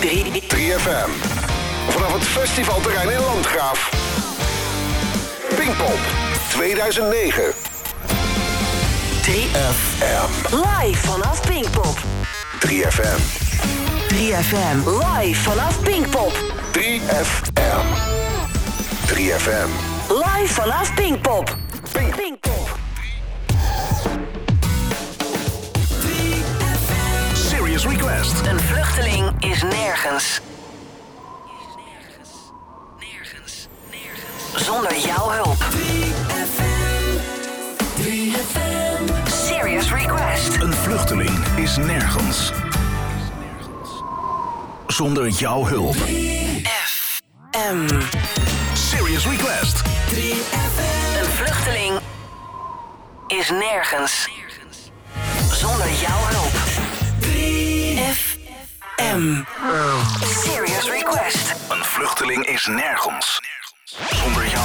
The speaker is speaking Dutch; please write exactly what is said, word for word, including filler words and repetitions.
drie F M. Vanaf het festivalterrein in Landgraaf. Pinkpop tweeduizend negen. drie F M. Live vanaf Pinkpop. drie F M. drie F M. Live vanaf Pinkpop. drie F M. drie F M. Live vanaf Pinkpop. Pink. Pinkpop. Serious Request. Een vluchteling is nergens. Zonder jouw hulp. Serious Request. Een vluchteling is nergens. Zonder jouw hulp. F M. Serious Request. Een vluchteling is nergens. Zonder jouw hulp. F M. Serious Request. Een vluchteling is nergens. Zonder jouw